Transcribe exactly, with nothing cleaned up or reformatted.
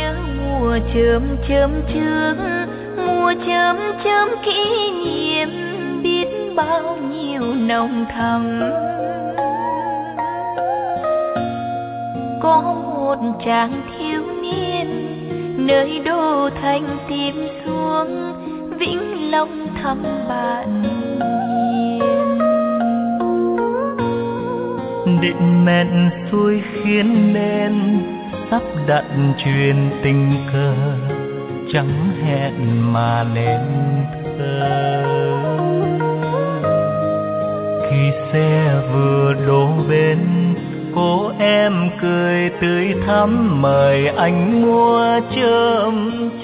nhớ mùa chớm chớm trước, mùa chớm chớm kỷ niệm biết bao nhiêu nồng thắm. Có một chàng thiếu niên nơi đô thành tìm xuống Vĩnh Long thăm bạn hiền. Định mẹn xuôi khiến nên sắp đặt truyền tình cờ, chẳng hẹn mà nên thơ. Khi xe vừa đổ bên, cô em cười tươi thắm mời anh mua chớm